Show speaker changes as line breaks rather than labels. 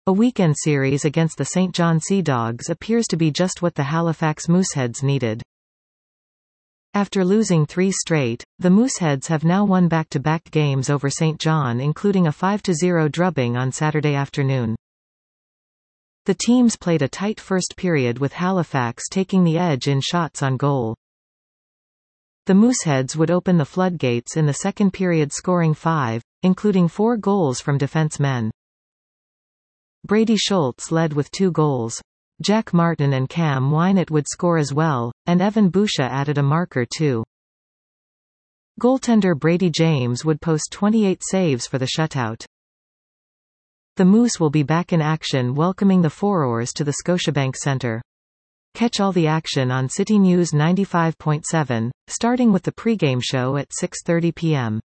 A weekend series against the St. John Sea Dogs appears to be just what the Halifax Mooseheads needed. After losing 3 straight, the Mooseheads have now won back-to-back games over St. John, including a 5-0 drubbing on Saturday afternoon. The teams played a tight first period with Halifax taking the edge in shots on goal. The Mooseheads would open the floodgates in the second period, scoring 5, including 4 goals from defencemen. Brady Schultz led with 2 goals. Jack Martin and Cam Wynett would score as well, and Evan Boucher added a marker too. Goaltender Brady James would post 28 saves for the shutout. The Moose will be back in action, welcoming the Forors to the Scotiabank Centre. Catch all the action on City News 95.7, starting with the pregame show at 6:30 p.m.